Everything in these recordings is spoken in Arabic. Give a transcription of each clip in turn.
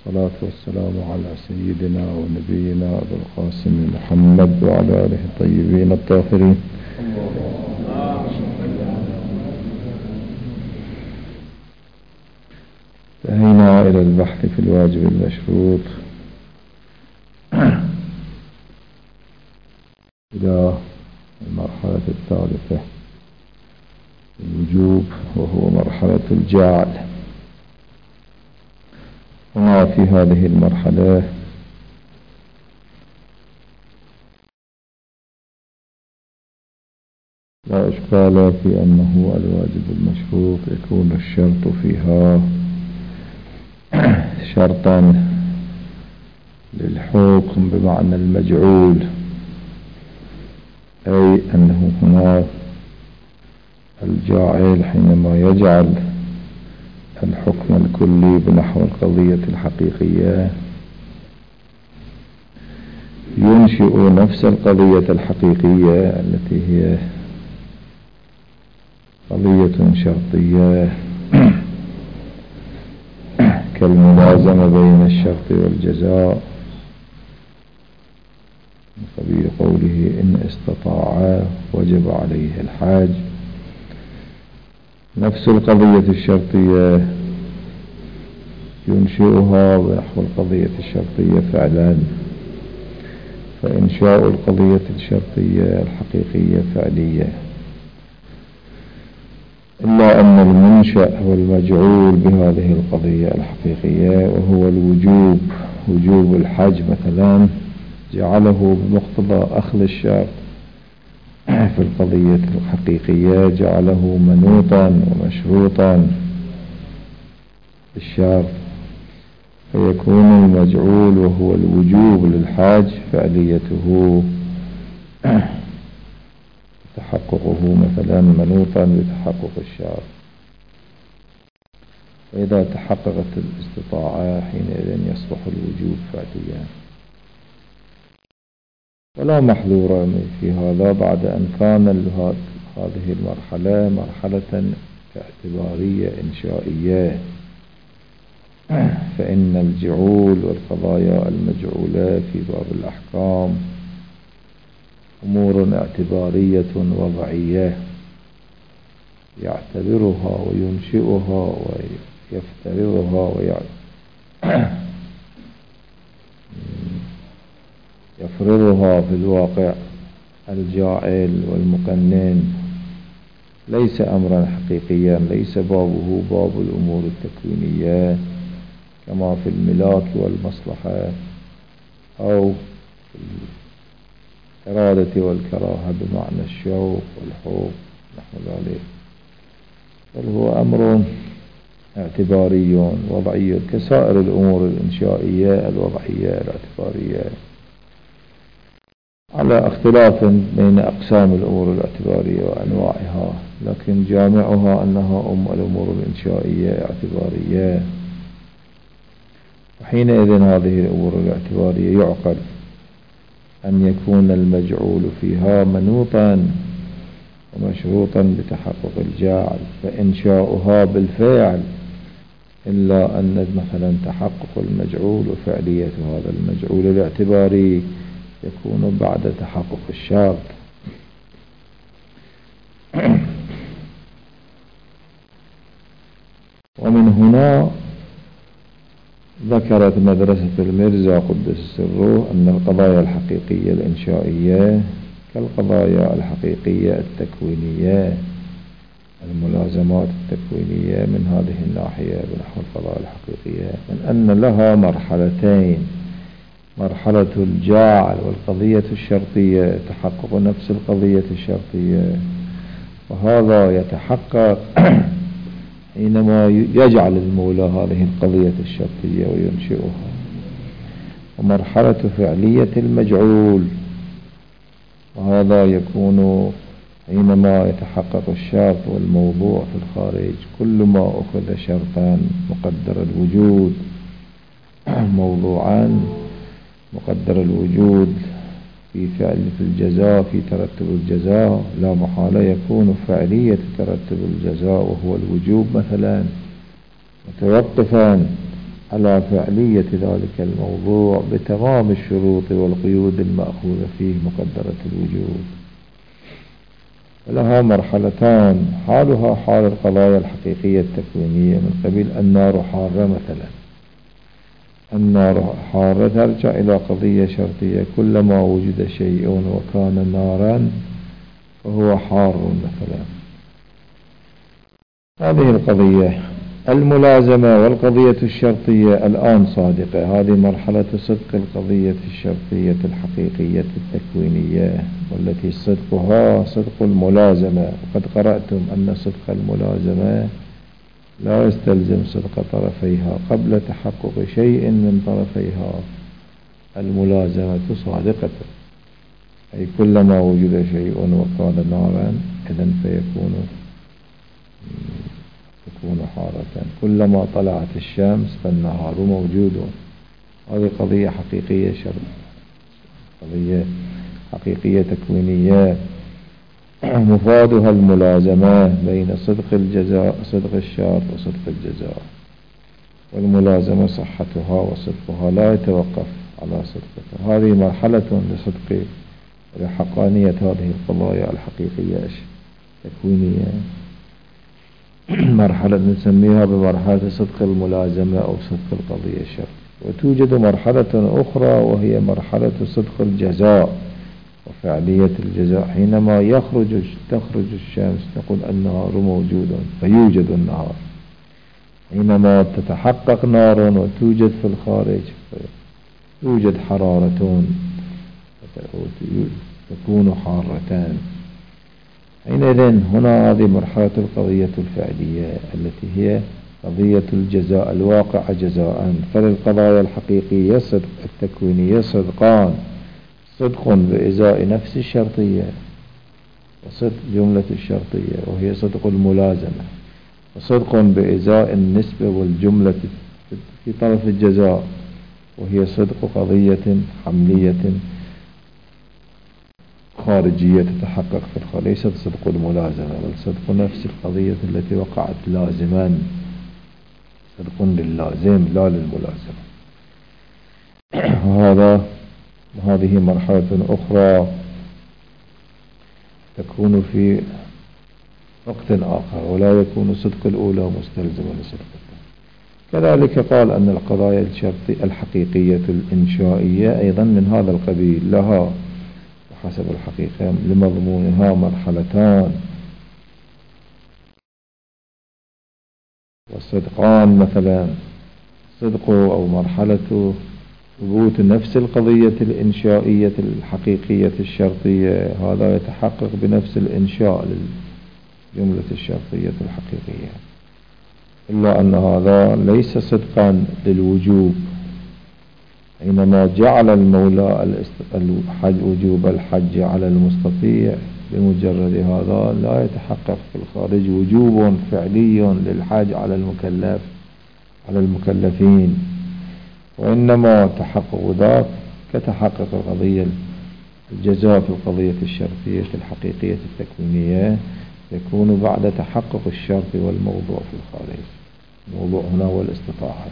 والصلاة والسلام على سيدنا ونبينا أبي القاسم محمد وعلى آله الطيبين الطاهرين. انتهينا إلى البحث في الواجب المشروط إلى المرحلة الثالثة الوجوب، وهو مرحلة الجعل. وفي هذه المرحلة لا إشكال في أنه الواجب المشروط يكون الشرط فيها شرطا للحكم بمعنى المجعول، أي أنه هنا الجاعل حينما يجعل الحكم الكلي بنحو القضية الحقيقية ينشئ نفس القضية الحقيقية التي هي قضية شرطية كالملازمة بين الشرط والجزاء، من قبيل قوله إن استطاع وجب عليه الحاج. نفس القضية الشرطية ينشئها بنحو القضية الشرطية فعلا، فإنشاء القضية الشرطية الحقيقية فعلية، إلا أن المنشأ والمجعول بهذه القضية الحقيقية وهو الوجوب، وجوب الحج مثلا، جعله بمقتضى أخذ الشرط في القضية الحقيقية جعله منوطا ومشروطا بالشرط، فيكون المجعول وهو الوجوب للحاج فعليته تحققه مثلا منوطا بتحقق الشرط. وإذا تحققت الاستطاعة حينئذ يصبح الوجوب فعليا. ولا محذور في هذا بعد أن كان هذه المرحلة مرحلة اعتبارية إنشائية، فإن الجعول والقضايا المجعولة في باب الأحكام أمور اعتبارية وضعية يعتبرها وينشئها ويفترضها يفرضها في الواقع الجاعل والمقنن، ليس أمرا حقيقيا، ليس بابه باب الأمور التكوينية كما في الملاك والمصلحة أو الإرادة والكراهة بمعنى الشوق والحب نحو ذلك، بل هو أمر اعتباري وضعي كسائر الأمور الإنشائية الوضعية الاعتبارية، على اختلاف بين أقسام الأمور الاعتبارية وأنواعها، لكن جامعها أنها الأمور الإنشائية اعتبارية. وحينئذ هذه الأمور الاعتبارية يعقل أن يكون المجعول فيها منوطا ومشروطا بتحقق الجاعل، فإنشاؤها بالفعل، إلا أن مثلا تحقق المجعول وفعلية هذا المجعول الاعتباري يكون بعد تحقق الشرط. ومن هنا ذكرت مدرسة المرزا قدس سره أن القضايا الحقيقية الإنشائية كالقضايا الحقيقية التكوينية، الملازمات التكوينية من هذه الناحية بنحو القضايا الحقيقية، من أن لها مرحلتين: مرحلة الجاعل والقضية الشرطية تحقق نفس القضية الشرطية، وهذا يتحقق حينما يجعل المولى هذه القضية الشرطية وينشئها. ومرحلة فعلية المجعول، وهذا يكون حينما يتحقق الشرط والموضوع في الخارج، كل ما أخذ شرطا مقدر الوجود موضوعا مقدر الوجود في الجزاء في ترتب الجزاء، لا محالة يكون فعلية ترتب الجزاء وهو الوجوب مثلا متوقفا على فعلية ذلك الموضوع بتمام الشروط والقيود المأخوذة فيه مقدرة الوجود. ولها مرحلتان، حالها حال القضايا الحقيقية التكوينية من قبيل النار حارة مثلا. النار حارة ترجع إلى قضية شرطية، كلما وجد شيء وكان نارا فهو حار مثلا. هذه القضية الملازمة والقضية الشرطية الآن صادقة. هذه مرحلة صدق القضية الشرطية الحقيقية التكوينية، والتي صدقها صدق الملازمة. وقد قرأتم أن صدق الملازمة لا يستلزم صدق طرفيها قبل تحقق شيء من طرفيها. الملازمة صادقة، أي كلما وجد شيء وكان نارا إذن تكون حارة. كلما طلعت الشمس فالنهار موجود. هذه قضية حقيقية قضية حقيقية تكوينية مفادها الملازمة بين صدق الجزاء، صدق الشرط وصدق الجزاء. والملازمة صحتها وصدقها لا يتوقف على صدقها. هذه مرحلة لصدق ولحقانية هذه القضايا الحقيقية التكوينية. مرحلة نسميها بمرحلة صدق الملازمة أو صدق القضية الشرطية. وتوجد مرحلة أخرى وهي مرحلة صدق الجزاء وفعلية الجزاء. حينما تخرج الشمس نقول النهار موجود فيوجد النهار. حينما تتحقق نار وتوجد في الخارج توجد حرارة تكون حارتان. حينئذ هنا هذه مرحلة القضية الفعلية التي هي قضية الجزاء الواقع جزاء. فللقضايا الحقيقية صدق التكوينية صدقان: صدق بإزاء نفس الشرطية وصدق جملة الشرطية وهي صدق الملازمة، وصدق بإزاء النسبة والجملة في طرف الجزاء وهي صدق قضية حملية خارجية تتحقق في الخارج. ليست صدق الملازمة بل صدق نفس القضية التي وقعت لازما. صدق للازم لا للملازمة. هذه مرحلة أخرى تكون في وقت آخر، ولا يكون صدق الأولى مستلزما لصدق الثانية. كذلك قال أن القضايا الحقيقية الإنشائية أيضا من هذا القبيل، لها حسب الحقيقة لمضمونها مرحلتان والصدقان. مثلا صدق أو مرحلة ثبوت نفس القضية الإنشائية الحقيقية الشرطية، هذا يتحقق بنفس الإنشاء للجملة الشرطية الحقيقية، إلا أن هذا ليس صدقا للوجوب. حينما جعل المولى وجوب الحج على المستطيع، بمجرد هذا لا يتحقق في الخارج وجوب فعلي للحج على المكلفين، وإنما تحقق ذاك كتحقق القضية الجزاء في القضية الشرطية الحقيقية التكوينية يكون بعد تحقق الشرط والموضوع في الخارج. الموضوع هنا هو الاستطاعة.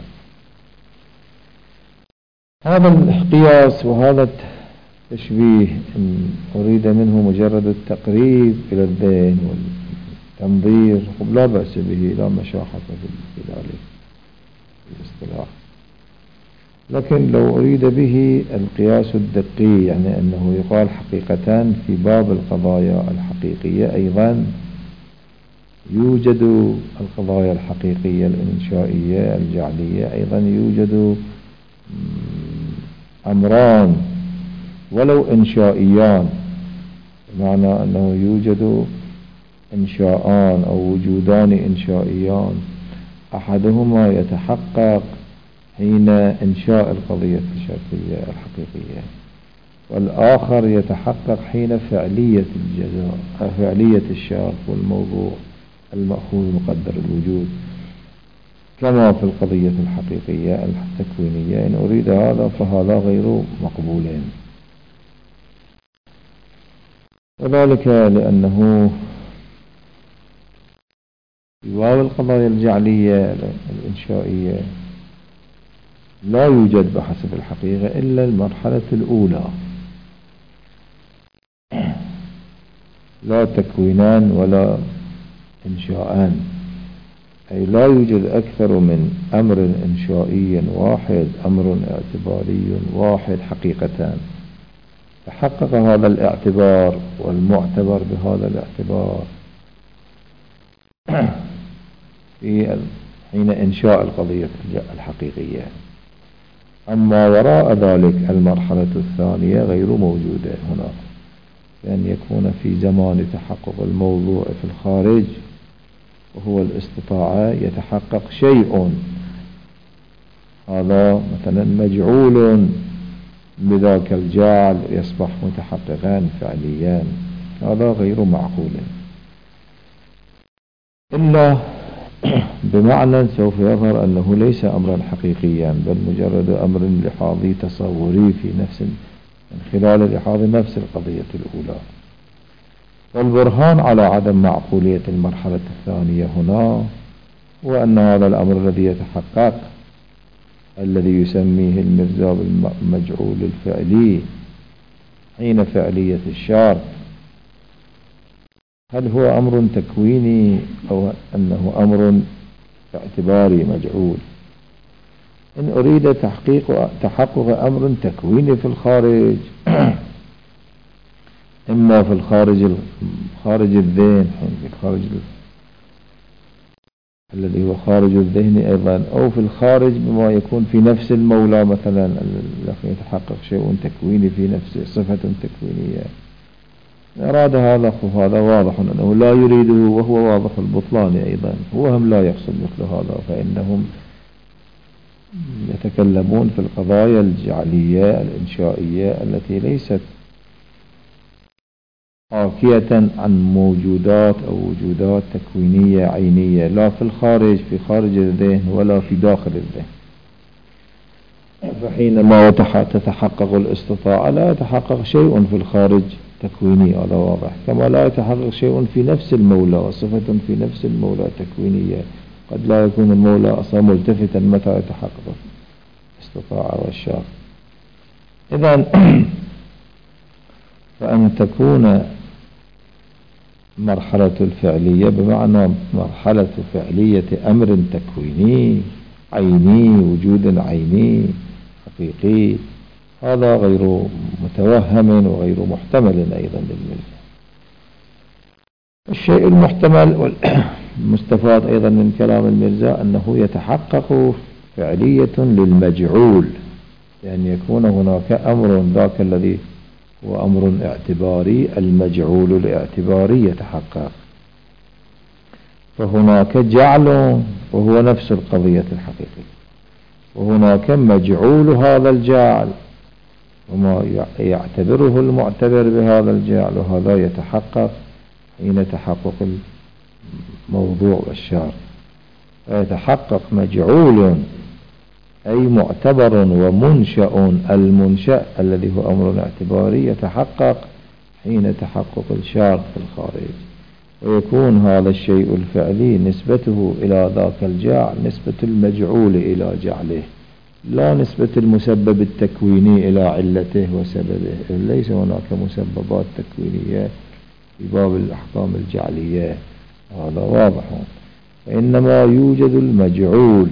هذا القياس وهذا التشبيه إن أريد منه مجرد التقريب إلى الذهن والتنظير لا بأس به، لا مشاحة في ذلك الاصطلاح. لكن لو أريد به القياس الدقي، يعني أنه يقال حقيقة في باب القضايا الحقيقية أيضا يوجد القضايا الحقيقية الإنشائية الجعلية، أيضا يوجد أمران ولو إنشائيان، بمعنى أنه يوجد إنشاءان أو وجودان إنشائيان، أحدهما يتحقق حين إنشاء القضية الشرطية الحقيقية، والآخر يتحقق حين فعلية الجزاء فعلية الشرط والموضوع المأخوذ مقدر الوجود، كما في القضية الحقيقية التكوينية. إن أريد هذا فهذا غير مقبول، وذلك لأنه في باب القضايا الجعلية الإنشائية لا يوجد بحسب الحقيقة إلا المرحلة الأولى، لا تكوينان ولا إنشاءان، أي لا يوجد أكثر من أمر إنشائي واحد، أمر اعتباري واحد حقيقتان. تحقق هذا الاعتبار والمعتبر بهذا الاعتبار في حين إنشاء القضية الحقيقية. أما وراء ذلك المرحلة الثانية غير موجودة هنا، بأن يكون في زمان تحقق الموضوع في الخارج وهو الاستطاعة يتحقق شيء، هذا مثلا مجعول بذاك الجعل يصبح متحققا فعليا، هذا غير معقول إلا بمعنى سوف يظهر أنه ليس أمرا حقيقيا، بل مجرد أمر لحاظي تصوري في نفس من خلال لحاظ نفس القضية الأولى. والبرهان على عدم معقولية المرحلة الثانية هنا هو أن هذا الأمر الذي يتحقق الذي يسميه المرزا بالمجعول الفعلي حين فعلية الشرط، هل هو أمر تكويني أو أنه أمر اعتباري مجعول؟ إن أريد تحقق أمر تكويني في الخارج إما في خارج الذهن، في الخارج الذي هو خارج الذهن أيضا، أو في الخارج بما يكون في نفس المولى، مثلا يتحقق شيء تكويني في نفسه، صفة تكوينية. أراد هذا واضح أنه لا يريده، وهو واضح البطلان أيضا، هو هم لا يقصد مثل هذا، فإنهم يتكلمون في القضايا الجعلية الإنشائية التي ليست حاكية عن موجودات أو وجودات تكوينية عينية، لا في الخارج في خارج الذهن ولا في داخل الذهن. فحينما تتحقق الاستطاعة لا يتحقق شيء في الخارج تكويني، هذا واضح، كما لا يتحقق شيء في نفس المولى، وصفة في نفس المولى تكوينية، قد لا يكون المولى أصلا ملتفتا متى يتحقق الاستطاعة والشرط. إذن فأن تكون مرحلة الفعلية بمعنى مرحلة فعلية أمر تكويني عيني، وجود عيني حقيقي، هذا غير متوهم وغير محتمل أيضا للمرزا. الشيء المحتمل والمستفاد أيضا من كلام المرزا أنه يتحقق فعلية للمجعول، لأن يكون هناك أمر ذاك الذي هو أمر اعتباري، المجعول الاعتباري يتحقق، فهناك جعل وهو نفس القضية الحقيقية، وهناك مجعول هذا الجعل وما يعتبره المعتبر بهذا الجعل، وهذا يتحقق حين تحقق الموضوع والشرط. فيتحقق مجعول أي معتبر ومنشأ، المنشأ الذي هو أمر اعتباري يتحقق حين تحقق الشرط في الخارج، ويكون هذا الشيء الفعلي نسبته إلى ذاك الجعل نسبة المجعول إلى جعله، لا نسبة المسبب التكويني إلى علته وسببه. ليس هناك مسببات تكوينية في باب الأحكام الجعلية، هذا واضح، وإنما يوجد المجعول.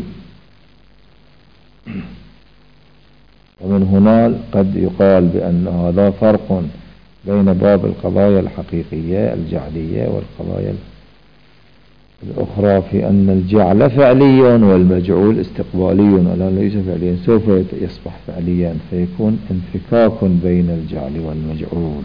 ومن هنا قد يقال بأن هذا فرق بين باب القضايا الحقيقية الجعلية والقضايا الأخرى، في أن الجعل فعلي والمجعول استقبالي، ولا ليس فعليا، سوف يصبح فعليا، فيكون انفكاك بين الجعل والمجعول،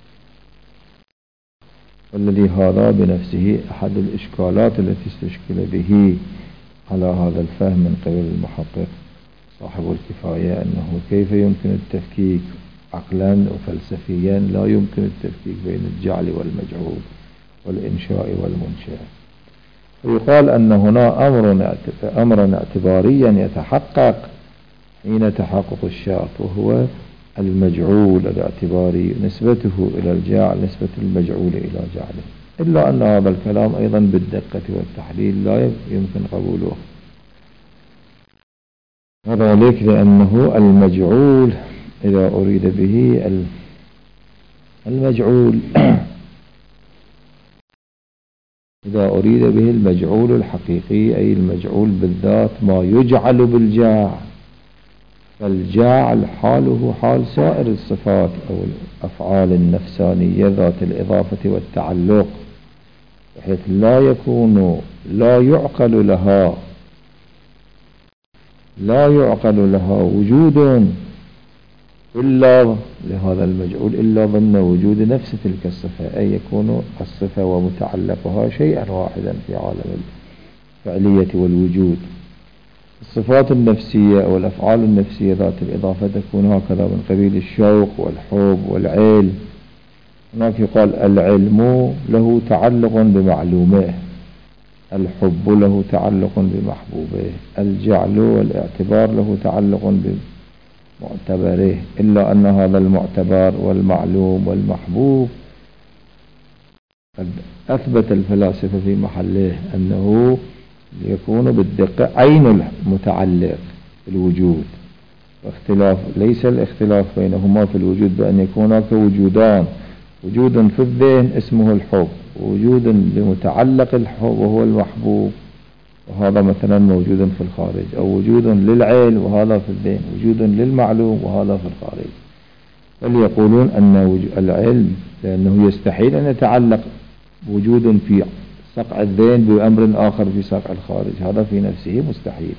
والذي هذا بنفسه أحد الإشكالات التي استشكل به على هذا الفهم من قبل المحقق صاحب الكفاية، أنه كيف يمكن التفكيك عقلا وفلسفيا، لا يمكن التفكيك بين الجعل والمجعول والإنشاء والمنشأ. ويقال أن هنا أمرا اعتباريا يتحقق حين تحقق الشرط، وهو المجعول الاعتباري نسبته إلى الجعل نسبة المجعول إلى جعله، إلا أن هذا الكلام أيضا بالدقة والتحليل لا يمكن قبوله. وذلك لأنه المجعول إذا أريد به المجعول إذا أريد به المجعول الحقيقي أي المجعول بالذات ما يجعل بالجاع، فالجاعل حاله حال سائر الصفات أو الأفعال النفسانية ذات الإضافة والتعلق، بحيث لا يعقل لها وجود إلا لهذا المجعول إلا ضمن وجود نفس تلك الصفة، أي يكون الصفة ومتعلقها شيئا واحدا في عالم الفعلية والوجود. الصفات النفسية أو الأفعال النفسية ذات الإضافة تكون هكذا من قبيل الشوق والحب والعلم. هناك يقال العلم له تعلق بمعلومه، الحب له تعلق بمحبوبه، الجعل والاعتبار له تعلق بمعتبره، إلا أن هذا المعتبر والمعلوم والمحبوب قد أثبت الفلاسفة في محله أنه يكون بالدقة عين المتعلق بالوجود، واختلاف ليس الاختلاف بينهما في الوجود بأن يكون هناك وجودان، وجود في الذهن اسمه الحب، ووجود لمتعلق الحب وهو المحبوب، وهذا مثلا موجود في الخارج، أو وجود للعلم وهذا في الذهن، وجود للمعلوم وهذا في الخارج. بل يقولون أن العلم لأنه يستحيل أن يتعلق وجود في صقع الذهن بأمر آخر في صقع الخارج، هذا في نفسه مستحيل.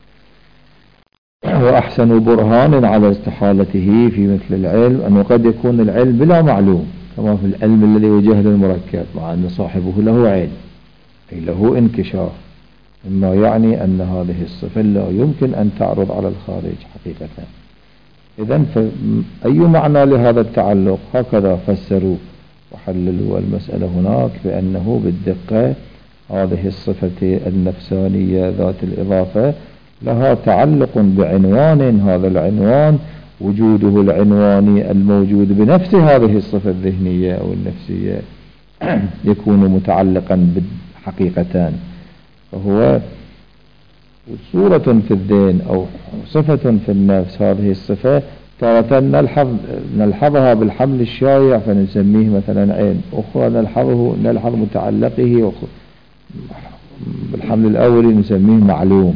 وأحسن برهان على استحالته في مثل العلم أنه قد يكون العلم بلا معلوم، كما في العلم الذي هو جهل المركب، مع أن صاحبه له علم أي له انكشاف، مما يعني أن هذه الصفة لا يمكن أن تعرض على الخارج حقيقة. إذن فأي معنى لهذا التعلق؟ هكذا فسروا وحللوا المسألة هناك بأنه بالدقة هذه الصفة النفسانية ذات الإضافة لها تعلق بعنوان، هذا العنوان وجوده العنواني الموجود بنفس هذه الصفة الذهنية أو النفسية يكون متعلقا حقيقة، فهو صورة في الذهن أو صفة في النفس. هذه الصفة تارة نلحظها بالحمل الشائع فنسميه مثلا عين، أخرى نلحظ متعلقه بالحمل الأولي نسميه معلوم.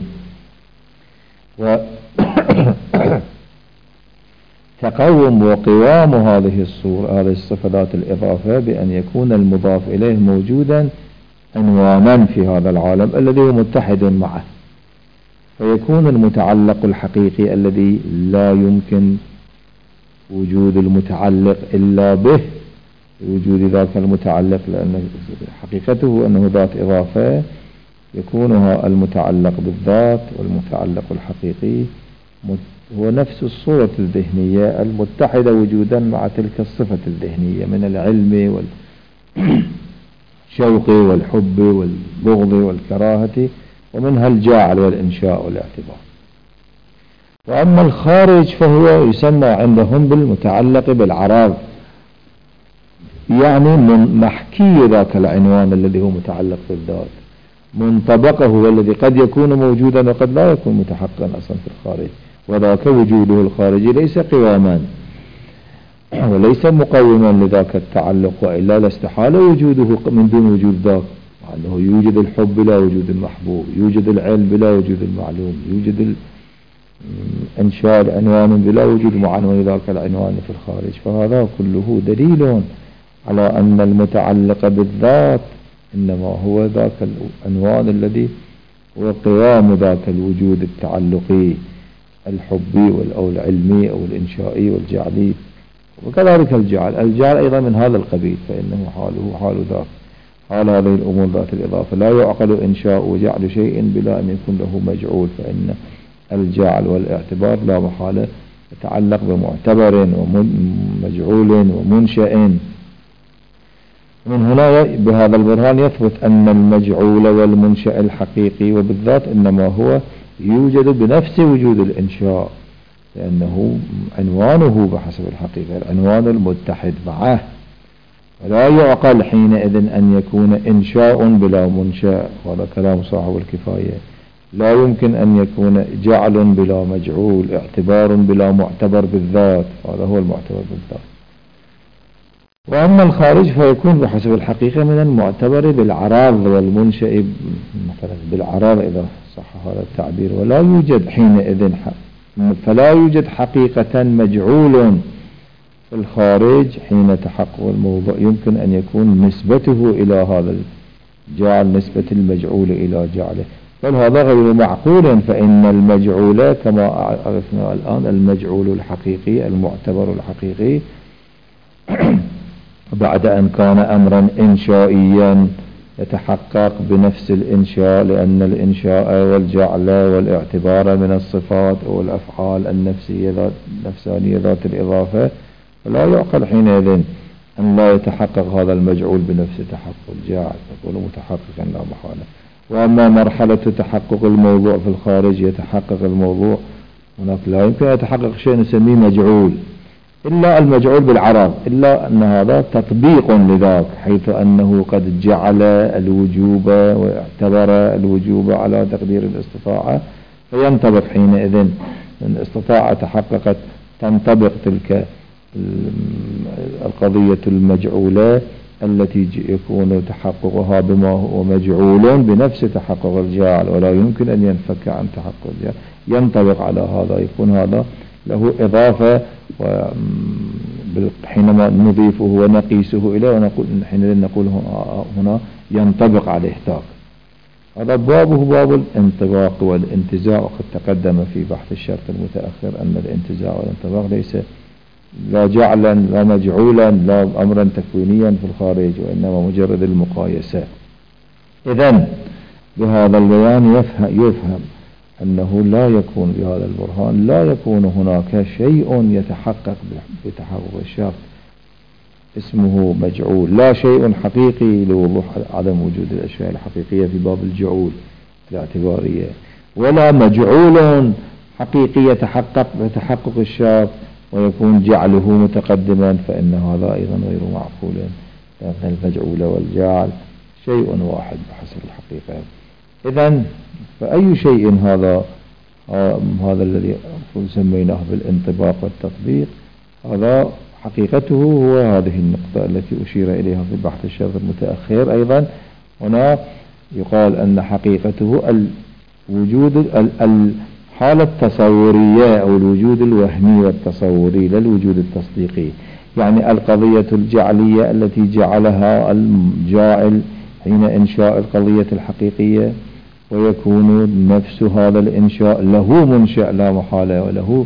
تقوم وقوام هذه الصفة ذات الإضافة بأن يكون المضاف إليه موجودا عنوانا في هذا العالم الذي هو متحد معه، فيكون المتعلق الحقيقي الذي لا يمكن وجود المتعلق إلا به وجود ذاك المتعلق، لأن حقيقته أنه ذات إضافة يكون المتعلق بالذات، والمتعلق الحقيقي هو نفس الصورة الذهنية المتحدة وجودا مع تلك الصفة الذهنية من العلم والشوق والحب والبغض والكراهة، ومنها الجاعل والإنشاء والاعتبار. وأما الخارج فهو يسمى عندهم بالمتعلق بالعراض، يعني من محكي ذاك العنوان الذي هو متعلق بالذات، منطبقه هو الذي قد يكون موجودا وقد لا يكون متحققا أصلا في الخارج، وذاك وجوده الخارجي ليس قواما وليس مقوما لذاك التعلق، وإلا لاستحال وجوده من دون وجود ذاك، مع أنه يوجد الحب بلا وجود المحبوب، يوجد العلم بلا وجود المعلوم، يوجد إنشاء العنوان بلا وجود معنون ذاك العنوان في الخارج. فهذا كله دليل على أن المتعلق بالذات إنما هو ذاك العنوان الذي هو قيام ذاك الوجود التعلقي الحبي أو العلمي أو الإنشائي والجعلي، وكذلك الجعل أيضا من هذا القبيل، فإنه حاله حال ذاك، حال هذه الأمور ذات الإضافة لا يعقل إنشاء وجعل شيء بلا أن يكون له مجعول، فإن الجعل والاعتبار لا محالة يتعلق بمعتبر ومجعول ومنشأ. من هنا بهذا البرهان يثبت أن المجعول والمنشأ الحقيقي وبالذات إنما هو يوجد بنفس وجود الإنشاء، لأنه عنوانه بحسب الحقيقة العنوان المتحد معه، ولا يعقل حينئذ أن يكون إنشاء بلا منشأ. هذا كلام صاحب الكفاية. لا يمكن أن يكون جعل بلا مجعول، اعتبار بلا معتبر بالذات، هذا هو المعتبر بالذات. وأما الخارج فيكون بحسب الحقيقة من المعتبر بالعراض والمنشأ مثلا بالعراض إذا صح هذا التعبير، ولا يوجد حينئذ فلا يوجد حقيقة مجعول في الخارج حين تحقق الموضوع. يمكن أن يكون نسبته إلى هذا الجعل نسبة المجعول إلى جعله، بل هذا غير معقول، فإن المجعول كما عرفنا الآن المجعول الحقيقي المعتبر الحقيقي بعد أن كان أمرا إنشائيا يتحقق بنفس الإنشاء، لأن الإنشاء والجعل والاعتبار من الصفات والأفعال النفسانية ذات الإضافة، فلا يعقل حينئذ أن لا يتحقق هذا المجعول بنفس تحقق الجعل، يكون متحققا لا محالة. وأما مرحلة تحقق الموضوع في الخارج يتحقق الموضوع هناك، لا يمكن أن يتحقق شيء نسميه مجعول إلا المجعول بالعرض، إلا أن هذا تطبيق لذاك، حيث أنه قد جعل الوجوب واعتبر الوجوب على تقدير الاستطاعة، فينطبق حينئذ من استطاعة تحققت تنطبق تلك القضية المجعولة التي يكون تحققها بما هو مجعول بنفس تحقق الجعل، ولا يمكن أن ينفك عن تحقق الجعل، ينطبق على هذا، يكون هذا له إضافة، حينما نضيفه ونقيسه إليه ونقول حينئذ نقول هنا ينطبق عليه ذاك. هذا بابه باب الانطباق والانتزاع، وقد تقدم في بحث الشرط المتأخر أن الانتزاع والانطباق ليس لا جعلا لا مجعولا لا أمرا تكوينيا في الخارج، وإنما مجرد المقايسة. إذن بهذا البيان يفهم أنه لا يكون بهذا البرهان لا يكون هناك شيء يتحقق بتحقق الشرط اسمه مجعول، لا شيء حقيقي لوضوح عدم وجود الأشياء الحقيقية في باب الجعول الاعتبارية، ولا مجعول حقيقي يتحقق بتحقق الشرط ويكون جعله متقدما، فإن هذا أيضا غير معقول، لأن المجعول والجعل شيء واحد بحسب الحقيقة. إذن فأي شيء هذا الذي سميناه بالانطباق والتطبيق، هذا حقيقته هو هذه النقطة التي أشير إليها في بحث الشرط المتأخر. أيضا هنا يقال أن حقيقته الوجود الحالة التصورية أو الوجود الوهمي والتصوري لا الوجود التصديقي، يعني القضية الجعلية التي جعلها الجاعل حين إنشاء القضية الحقيقية، ويكون نفس هذا الإنشاء له منشأ لا محالة وله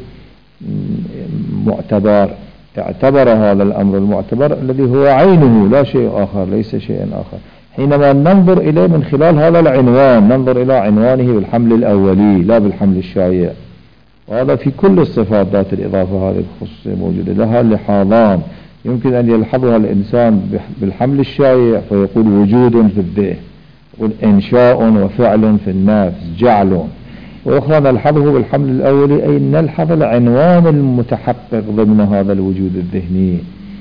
معتبر، اعتبر هذا الأمر المعتبر الذي هو عينه لا شيء آخر ليس شيء آخر. حينما ننظر إليه من خلال هذا العنوان ننظر إلى عنوانه بالحمل الأولي لا بالحمل الشائع، وهذا في كل الصفات ذات الإضافة هذه الخصوصية موجودة لها لحاظان يمكن أن يلحظها الإنسان بالحمل الشائع فيقول وجود في الذهن، يقول إنشاء وفعل في النفس جعل، وأخرى نلحظه بالحمل الأولي أي نلحظ العنوان المتحقق ضمن هذا الوجود الذهني،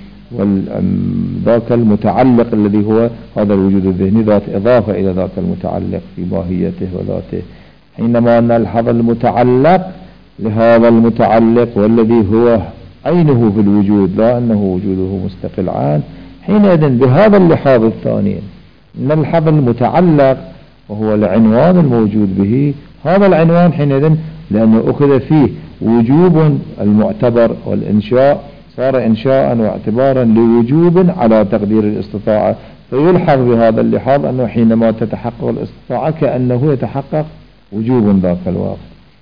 وذاك المتعلق الذي هو هذا الوجود الذهني ذات إضافة إلى ذاك المتعلق في ماهيته وذاته. حينما نلحظ المتعلق لهذا المتعلق والذي هو عينه في الوجود لا أنه وجوده مستقل عنه، حينئذ بهذا اللحاظ الثاني نلحظ المتعلق وهو العنوان الموجود به، هذا العنوان حينئذ لأنه أخذ فيه وجوب المعتبر والإنشاء صار إنشاء واعتبارا لوجوب على تقدير الاستطاعة، فيلحظ بهذا اللحاظ أنه حينما تتحقق الاستطاعة كأنه يتحقق وجوب ذاك الوقت.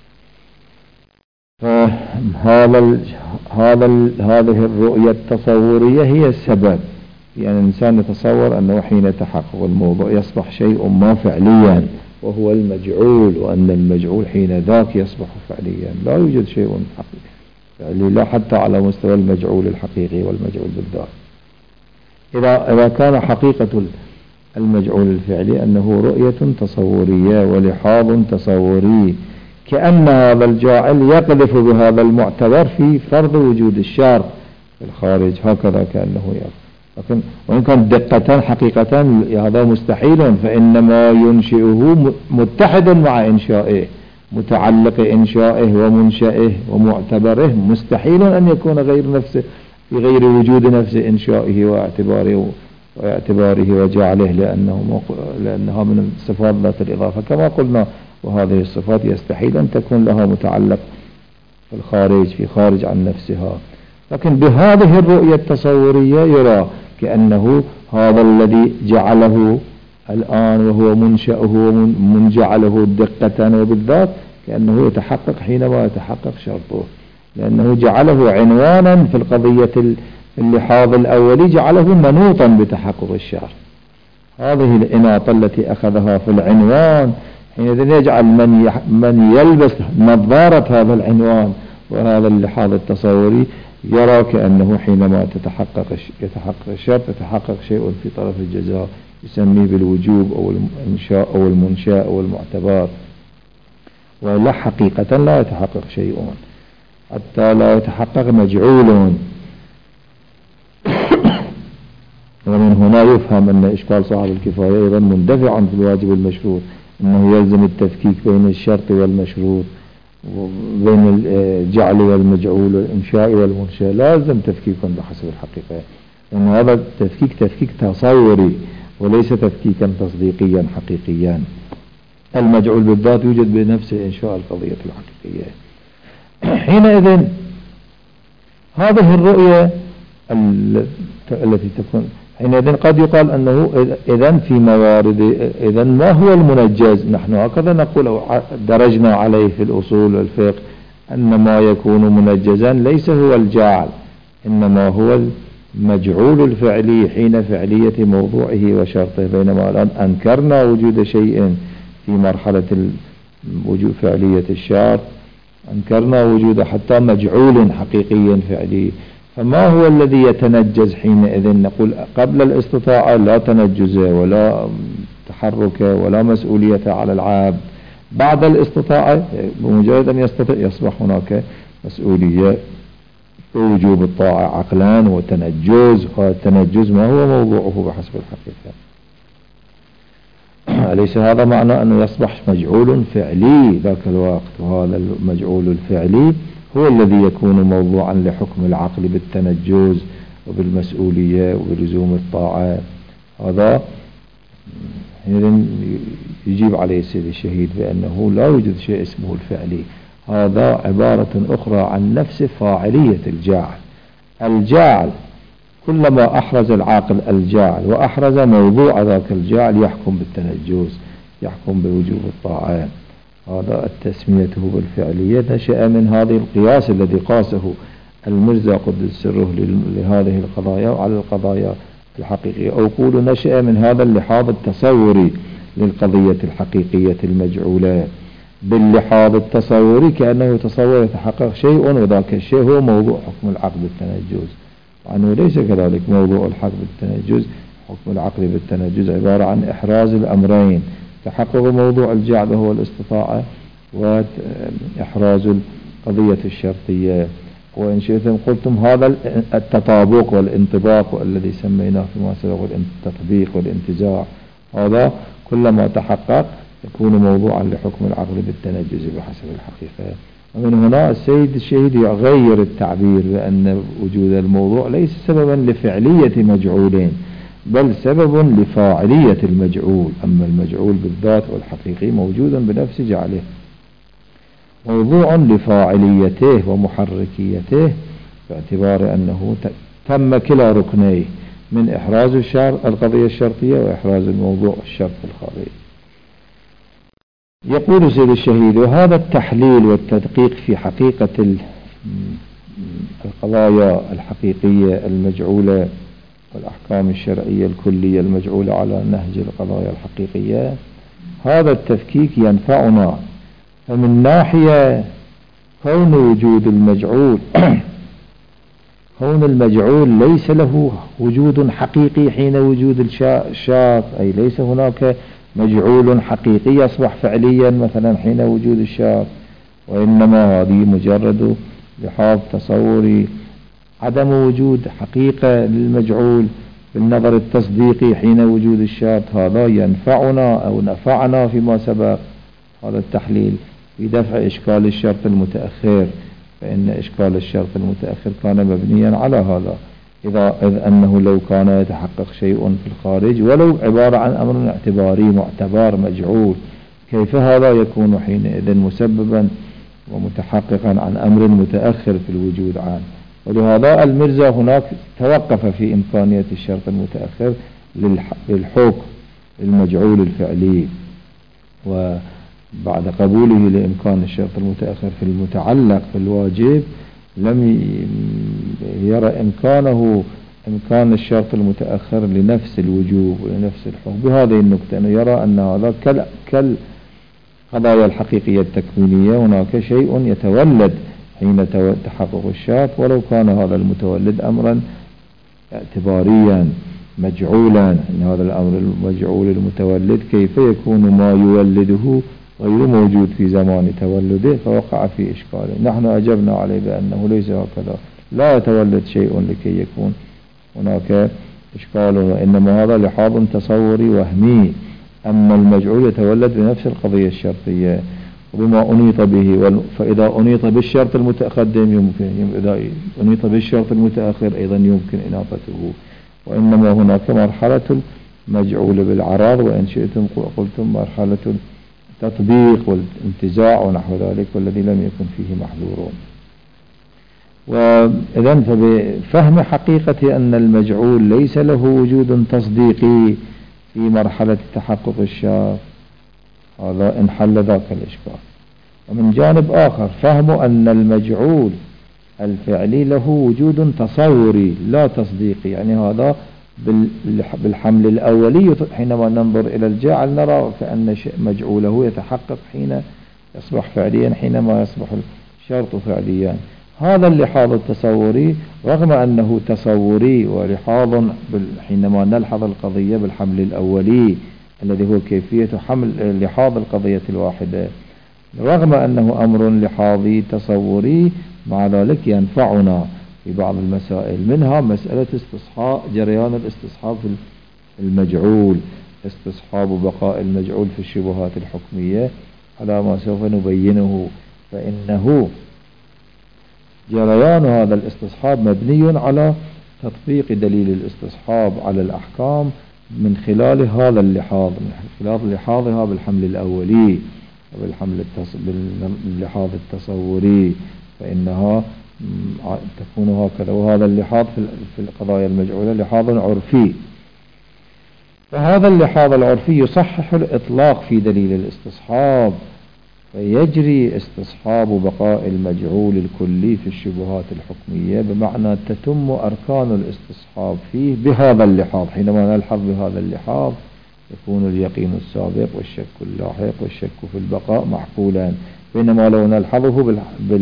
هذه الرؤية التصورية هي السبب، يعني الإنسان يتصور أنه حين تحقق الموضوع يصبح شيء ما فعليا وهو المجعول، وأن المجعول حين ذاك يصبح فعليا، لا يوجد شيء حقيقي فعلي لا حتى على مستوى المجعول الحقيقي والمجعول بالذات. إذا كان حقيقة المجعول الفعلي أنه رؤية تصورية ولحاظ تصوري، كأن هذا الجاعل يقذف بهذا المعتبر في فرض وجود الشر في الخارج، هكذا كأنه يقذف. لكن وإن كان دقة حقيقة هذا مستحيل، فإنما ينشئه متحد مع إنشائه، متعلق إنشائه ومنشئه ومعتبره مستحيل أن يكون غير نفسه في غير وجود نفس إنشائه واعتباره وجعله، لأنها من صفات ذات الإضافة كما قلنا. وهذه الصفات يستحيل أن تكون لها متعلق في الخارج، في خارج عن نفسها. لكن بهذه الرؤية التصورية يرى كأنه هذا الذي جعله الآن وهو منشأه ومن جعله دقة وبالذات كأنه يتحقق حينما يتحقق شرطه، لأنه جعله عنوانا في القضية اللحاظ الأولي، جعله منوطا بتحقق الشرط. هذه الإناطة التي أخذها في العنوان حينئذ يجعل من يلبس نظارة هذا العنوان وهذا اللحاظ التصوري يرى كأنه حينما يتحقق الشرط يتحقق شيء في طرف الجزاء يسميه بالوجوب أو الإنشاء أو المنشاء أو المعتبر، ولا حقيقة لا يتحقق شيء، حتى لا يتحقق مجعول. ومن هنا يفهم أن إشكال صاحب الكفاية أيضا مندفعا في الواجب المشروط، أنه يلزم التفكيك بين الشرط والمشروط وبين الجعل والمجعول والإنشاء والمنشاء، لازم تفكيك بحسب الحقيقة، لأن هذا التفكيك تفكيك تصوري وليس تفكيكا تصديقيا حقيقيا. المجعول بالذات يوجد بنفس إنشاء القضية الحقيقية. حينئذ هذه الرؤية التي تكون حينئذ قد يقال أنه إذن في موارد إذن ما هو المنجز؟ نحن هكذا نقول درجنا عليه في الأصول والفقه أن ما يكون منجزا ليس هو الجعل، إنما هو المجعول الفعلي حين فعلية موضوعه وشرطه، بينما الآن أنكرنا وجود شيء في مرحلة وجود فعلية الشرط، أنكرنا وجود حتى مجعول حقيقي فعلي. فما هو الذي يتنجز حينئذ؟ نقول قبل الاستطاعة لا تنجز ولا تحرك ولا مسؤولية على العبد، بعد الاستطاعة بمجرد أن يستطيع يصبح هناك مسؤولية ووجوب الطاعة عقلان وتنجز. التنجز ما هو موضوعه بحسب الحقيقة؟ أليس هذا معنى أنه يصبح مجعول فعلي ذاك الوقت؟ وهذا المجعول الفعلي هو الذي يكون موضوعا لحكم العقل بالتنجز وبالمسؤولية وبلزوم الطاعة. هذا يجيب عليه السيد الشهيد بأنه لا يوجد شيء اسمه الفعلي، هذا عبارة أخرى عن نفس فاعلية الجعل. الجعل كلما أحرز العاقل الجعل وأحرز موضوع ذاك الجعل يحكم بالتنجز، يحكم بوجوب الطاعة. هذا التسميته بالفعلية نشأ من هذه القياس الذي قاسه المرزا قدس سره لهذه القضايا وعلى القضايا الحقيقية، أو قول نشأ من هذا اللحاظ التصوري للقضية الحقيقية المجعولة. باللحاظ التصوري كأنه يتصور يتحقق شيء وذاك الشيء هو موضوع حكم العقل بالتنجز، وأنه ليس كذلك. موضوع الحق بالتنجز حكم العقل بالتنجز عبارة عن إحراز الأمرين، تحقق موضوع الجعل وهو الاستطاعة، وإحراز القضية الشرطية. وإن شئتم قلتم هذا التطابق والانطباق الذي سميناه فيما سبق التطبيق والانتزاع، هذا كلما تحقق يكون موضوعا لحكم العقل بالتنجز بحسب الحقيقة. ومن هنا السيد الشهيد يغير التعبير بأن وجود الموضوع ليس سببا لفعلية مجعولين، بل سبب لفاعلية المجعول. أما المجعول بالذات والحقيقي موجود بنفس جعله، موضوع لفاعليته ومحركيته، باعتبار أنه تم كلا ركنيه من إحراز القضية الشرطية وإحراز الموضوع الشرط الخارجي. يقول سيد الشهيد: وهذا التحليل والتدقيق في حقيقة القضايا الحقيقية المجعولة والأحكام الشرعية الكلية المجعولة على نهج القضايا الحقيقية، هذا التفكيك ينفعنا. فمن ناحية كون وجود المجعول كون المجعول ليس له وجود حقيقي حين وجود الشاق، أي ليس هناك مجعول حقيقي يصبح فعليا مثلا حين وجود الشاق، وإنما هذه مجرد لحاظ تصوري. عدم وجود حقيقة للمجعول بالنظر التصديقي حين وجود الشرط، هذا ينفعنا أو نفعنا فيما سبق هذا التحليل في دفع إشكال الشرط المتأخر، فإن إشكال الشرط المتأخر كان مبنيا على هذا، إذ أنه لو كان يتحقق شيء في الخارج ولو عبارة عن أمر اعتباري معتبر مجعول، كيف هذا يكون حينئذ مسببا ومتحققا عن أمر متأخر في الوجود عنه. ولهذا المرزا هناك توقف في إمكانية الشرط المتأخر للحكم المجعول الفعلي، وبعد قبوله لإمكان الشرط المتأخر في المتعلق في الواجب لم يرى إمكان الشرط المتأخر لنفس الوجوب ولنفس الحكم بهذه النقطة، أنه يرى أن هذا كالقضايا الحقيقية التكوينية، هناك شيء يتولد حين تحقق الشرط ولو كان هذا المتولد أمرا اعتباريا مجعولا، إن هذا الأمر المجعول المتولد كيف يكون ما يولده غير موجود في زمان تولده، فوقع في إشكال. نحن أجبنا عليه بأنه ليس هكذا، لا يتولد شيء لكي يكون هناك إشكال، وإنما هذا لحاظ تصوري وهمي، أما المجعول يتولد بنفس القضية الشرطية وبما أنيط به، فإذا أنيط بالشرط المتقدم يمكن، إذا أنيط بالشرط المتأخر أيضا يمكن إناقته، وإنما هناك مرحلة المجعول بالعراض، وإن شئتم قلتم مرحلة التطبيق والانتزاع ونحو ذلك، والذي لم يكن فيه محذورون. وإذن فبفهم حقيقة أن المجعول ليس له وجود تصديقي في مرحلة تحقق الشرط، هذا انحل ذاك الإشكال. ومن جانب آخر فهم أن المجعول الفعلي له وجود تصوري لا تصديقي، يعني هذا بالحمل الأولي حينما ننظر إلى الجعل نرى كأن مجعوله يتحقق حين يصبح فعليا حينما يصبح الشرط فعليا. هذا اللحاظ التصوري رغم أنه تصوري ولحاظ حينما نلحظ القضية بالحمل الأولي الذي هو كيفية حمل لحاظ القضية الواحدة، رغم أنه أمر لحاظي تصوري مع ذلك ينفعنا في بعض المسائل، منها مسألة استصحاب جريان الاستصحاب في المجعول، استصحاب بقاء المجعول في الشبهات الحكمية على ما سوف نبينه، فإنه جريان هذا الاستصحاب مبني على تطبيق دليل الاستصحاب على الأحكام من خلال هذا اللحاظ، من خلال لحاظها بالحمل الأولي باللحاظ التصوري، فإنها تكون هكذا. وهذا اللحاظ في القضايا المجعولة لحاظ عرفي، فهذا اللحاظ العرفي يصحح الإطلاق في دليل الاستصحاب، فيجري استصحاب بقاء المجعول الكلي في الشبهات الحكمية، بمعنى تتم أركان الاستصحاب فيه بهذا اللحاظ. حينما نلحظ بهذا اللحاظ يكون اليقين السابق والشك اللاحق والشك في البقاء معقولا، بينما لو نلحظه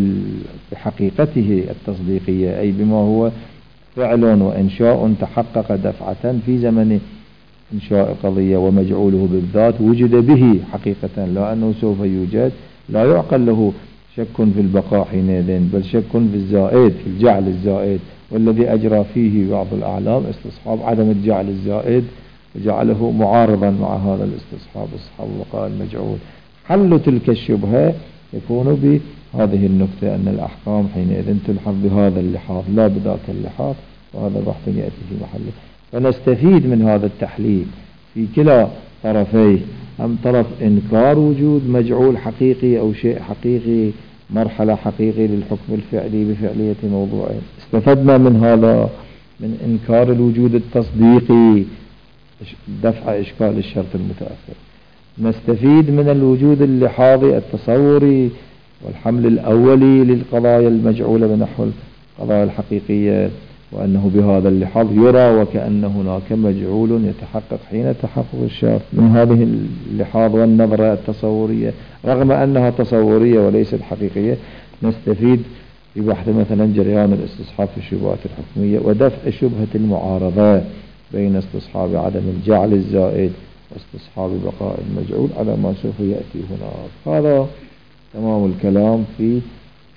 بحقيقته التصديقية، أي بما هو فعل وإنشاء تحقق دفعة في زمن إنشاء قضية ومجعوله بالذات وجد به حقيقة، لا أنه سوف يوجد، لا يعقل له شك في البقاء حينئذ، بل شك في الزائد، في الجعل الزائد، والذي أجرى فيه بعض الأعلام استصحاب عدم الجعل الزائد وجعله معارضا مع هذا الاستصحاب، استصحاب بقاء المجعول. حل تلك الشبهة يكون بهذه النقطة، أن الأحكام حينئذ تلحظ بهذا اللحاظ لا بذاك اللحاظ، وهذا بحث يأتي في محله. فنستفيد من هذا التحليل في كلا طرفيه، أم طرف إنكار وجود مجعول حقيقي أو شيء حقيقي، مرحلة حقيقي للحكم الفعلي بفعلية موضوعه، استفدنا من هذا من إنكار الوجود التصديقي دفع إشكال الشرط المتأخر. نستفيد من الوجود اللحاظي التصوري والحمل الأولي للقضايا المجعولة بنحو القضايا الحقيقية، وأنه بهذا اللحاظ يرى وكأن هناك مجعول يتحقق حين تحقق الشرط. من هذه اللحاظ والنظرة التصورية رغم أنها تصورية وليست حقيقية نستفيد في بحث مثلا جريان الاستصحاب في الشبهات الحكمية ودفع شبهة المعارضة بين استصحاب عدم الجعل الزائد واستصحاب بقاء المجعول على ما سوف يأتي هناك. هذا تمام الكلام في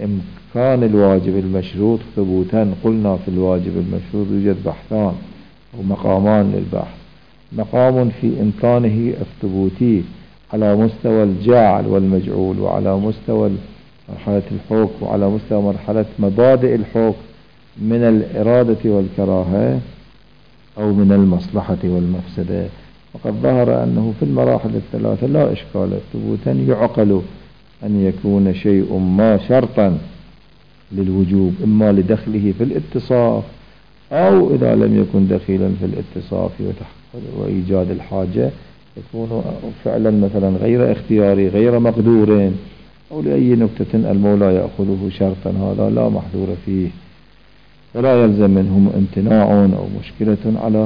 إمكان الواجب المشروط ثبوتا. قلنا في الواجب المشروط يوجد بحثان، أو مقامان للبحث. مقام في إمكانه الثبوتي على مستوى الجاعل والمجعول، وعلى مستوى مرحلة الحكم، وعلى مستوى مرحلة مبادئ الحكم من الإرادة والكراهة أو من المصلحة والمفسدة. وقد ظهر أنه في المراحل الثلاثة لا إشكال ثبوتا يعقل أن يكون شيء ما شرطا للوجوب، إما لدخله في الاتصاف، أو إذا لم يكن دخيلا في الاتصاف وإيجاد الحاجة يكون فعلا مثلا غير اختياري غير مقدور، أو لأي نكتة المولى يأخذه شرطا، هذا لا محذور فيه، فلا يلزم منهم امتناع أو مشكلة على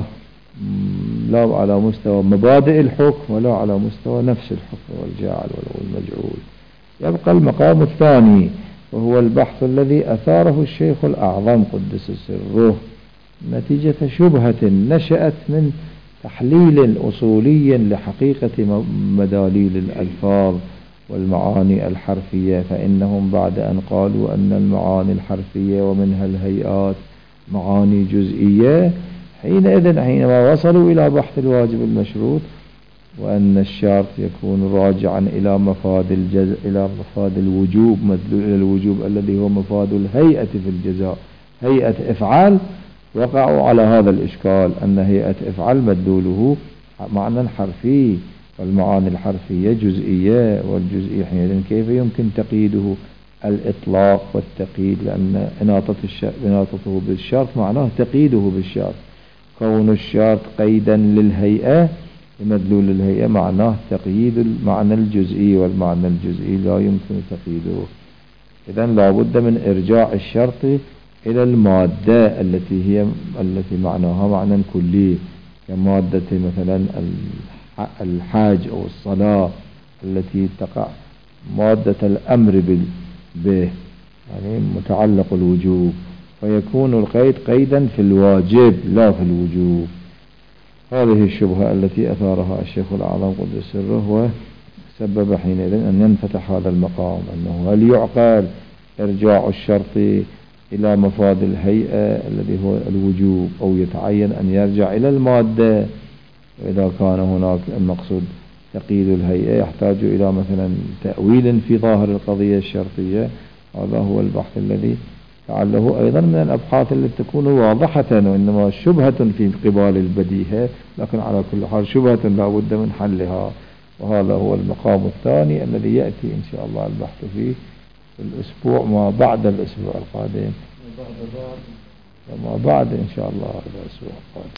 لا على مستوى مبادئ الحكم ولا على مستوى نفس الحكم والجاعل والمجعول. يبقى المقام الثاني وهو البحث الذي أثاره الشيخ الأعظم قدس سره نتيجة شبهة نشأت من تحليل أصولي لحقيقة مداليل الألفاظ والمعاني الحرفية. فإنهم بعد أن قالوا أن المعاني الحرفية ومنها الهيئات معاني جزئية، حينما وصلوا إلى بحث الواجب المشروط، وأن الشرط يكون راجعا إلى مفاد الوجوب، مدلول إلى الوجوب الذي هو مفاد الهيئة في الجزاء، هيئة إفعال، وقعوا على هذا الإشكال أن هيئة إفعال مدلوله معنى حرفي، والمعاني الحرفية جزئية، والجزئي حينئذ كيف يمكن تقييده؟ الإطلاق والتقييد، لأن إناطته بالشرط معناه تقييده بالشرط. كون الشرط قيدا للهيئة بمدلول الهيئة معناه تقييد المعنى الجزئي، والمعنى الجزئي لا يمكن تقييده. إذن لا بد من إرجاع الشرط إلى المادة التي معناها معنى كلي، كمادة مثلا الحاج أو الصلاة التي تقع مادة الأمر به، يعني متعلق الوجوب، فيكون القيد قيدا في الواجب لا في الوجوب. هذه الشبهة التي أثارها الشيخ الأعظم قدس سره، وسبب حينئذ أن ينفتح هذا المقام، أنه هل يعقل إرجاع الشرط إلى مفاد الهيئة الذي هو الوجوب، أو يتعين أن يرجع إلى المادة؟ وإذا كان هناك المقصود تقييد الهيئة يحتاج إلى مثلا تأويل في ظاهر القضية الشرطية. هذا هو البحث الذي لعله أيضا من الأبحاث التي تكون واضحة، وإنما شبهة في قبال البديهة، لكن على كل حال شبهة لا بد من حلها. وهذا هو المقام الثاني الذي يأتي إن شاء الله البحث فيه في الأسبوع ما بعد الأسبوع القادم، ما بعد إن شاء الله الأسبوع القادم.